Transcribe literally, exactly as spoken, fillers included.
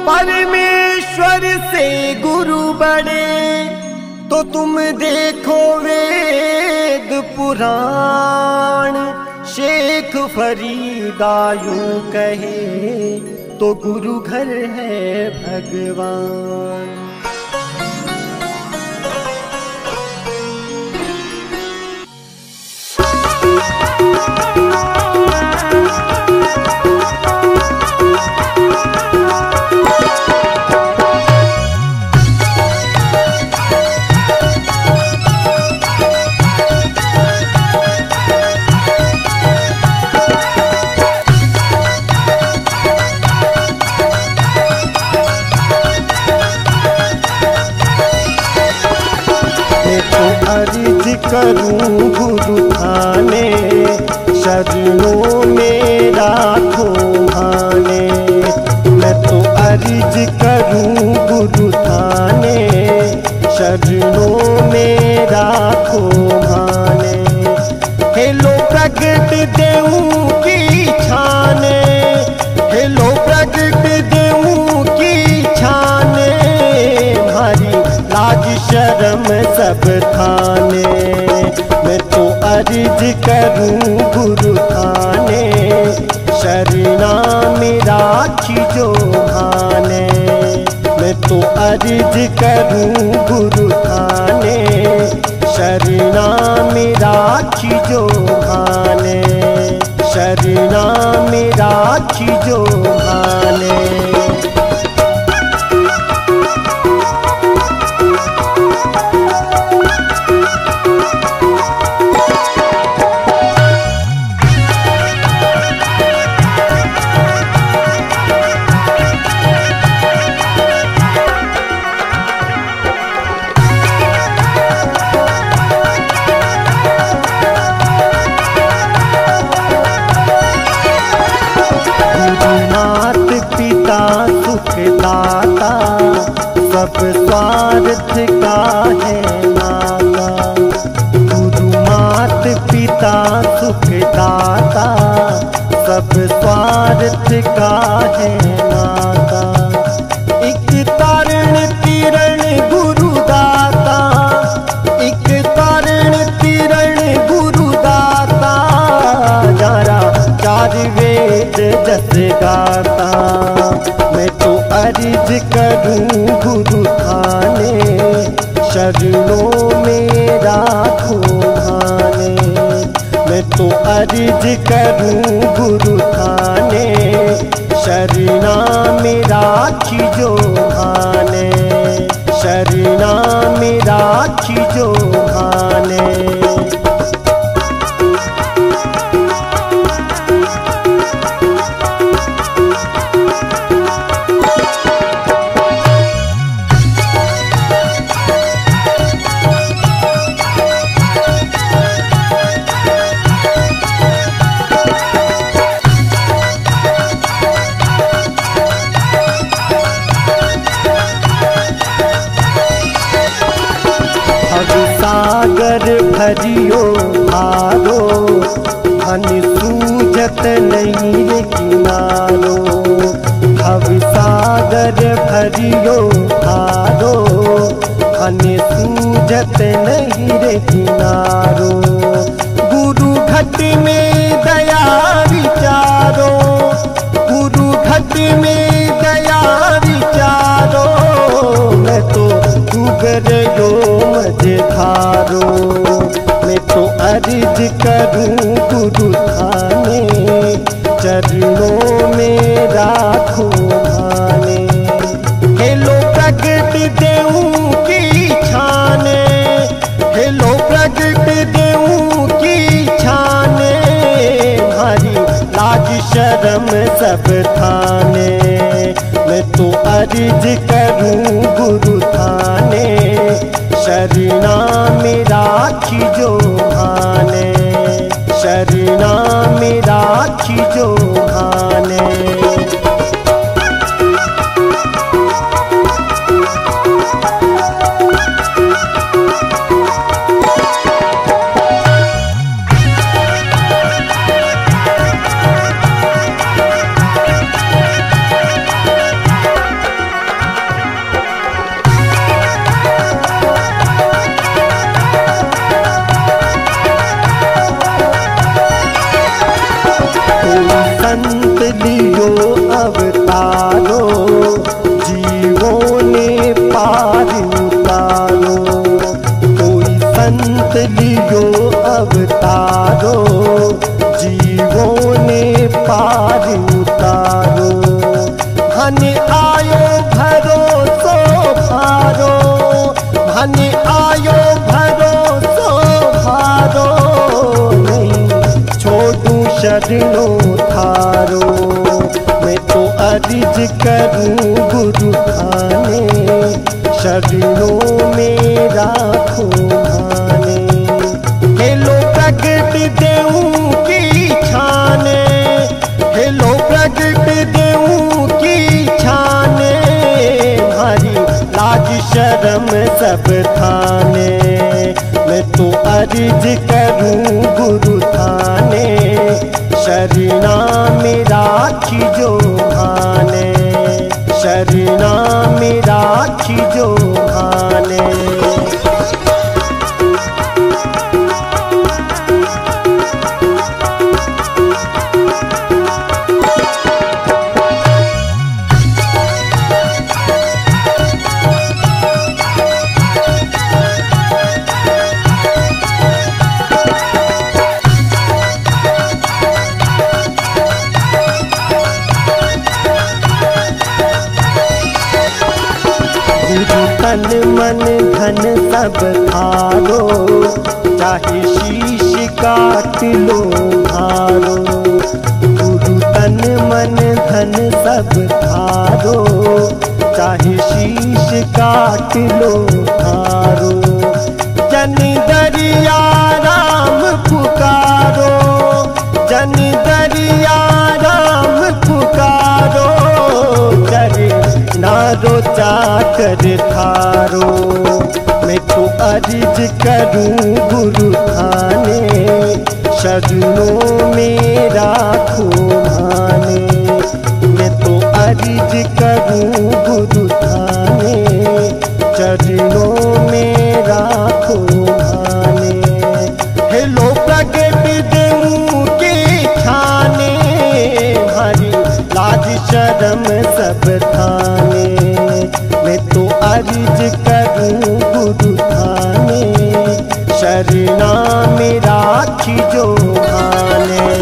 परमेश्वर से गुरु बड़े तो तुम देखो वेद पुराण। शेख फरीदा यूं कहे तो गुरु घर है भगवान। अर्ज करूं गुरु थाने शरणों में राखो भाने। मैं तो अर्ज करूं गुरु थाने शरणों में राखो भाने। हेलो प्रगट देऊं की छाने, हेलो प्रगट देऊं की छाने। भारी लाज शर्म सब थाने। मैं तो अर्ज करूं गुरु थाने शरणा में राखी जो भाने। मैं तो अर्ज करूं गुरु थाने शरणा में राखी जो भाने। शरणा में राखी जो भाने। सुखदाता सब स्वार्थ का है नाता। गुरु मात पिता सुखदाता सब स्वार्थ का है नाता। एक तारण तिरण गुरुदाता, एक तारण तिरण गुरुदाता। जारा चार वेद जस गाता। मैं तो अर्ज करूं गुरु थाने शरणों में राखो भाने। मैं तो अर्ज करूं गुरु थाने शरणा में राखी जो भाने। शरणा में राखी जो भाने। सागर भरियो भारो धन सूझत नहीं रे किनारो। भव सागर भरियो भारो धन सूझत नहीं रे किनारो। गुरु घट में दया विचारो, गुरु घट में दया विचारो। मैं तो डूबर जो मझे धारो। मैं तो अर्ज करूं गुरु थाने चरणों में राखो भाने। हेलो प्रगट देऊं की छाने, हेलो प्रगट देऊं की छाने। भारी लाज शर्म सब थाने। मैं तो अर्ज करूं गुरु थाने शरणा में राखी जो भाने। शरणा में राखी जो भाने। संत लियो अवतारो, जीवों ने पार उतारो। धन आयो भरोसो भारो, धन आयो भरोसो भारो, नहीं छोड़ू शरणों थारो। मैं तो अर्ज करूं गुरु थाने, शरणों में राखो भाने। हेलो प्रगट देऊं की छाने, हेलो प्रगट देऊं की छाने, हमारी लाज शर्म सब थाने। मैं तो अर्ज करूं गुरु थाने, शरणा में राखी जो भाने, शरणा में राखी जो भाने। तन मन धन सब थारो, चाहे शीश काट लो भारो। गुरु तन मन धन सब थारो, चाहे शीश काट लो भारो। जन दरिया राम पुकारो, जन दरिया राम पुकारो, चरे नारो चाकर थारो। मैं तो अर्ज करूं गुरु थाने, शरणों में राखो भाने। मैं तो अर्ज करूं गुरु थाने, चरणों में राखो भाने। हेलो प्रगट देऊं के छाने, हमारी लाज शर्म सब थाने। मैं तो अर्ज करूं गुरु थाने, शरणा में राखी जो भाने।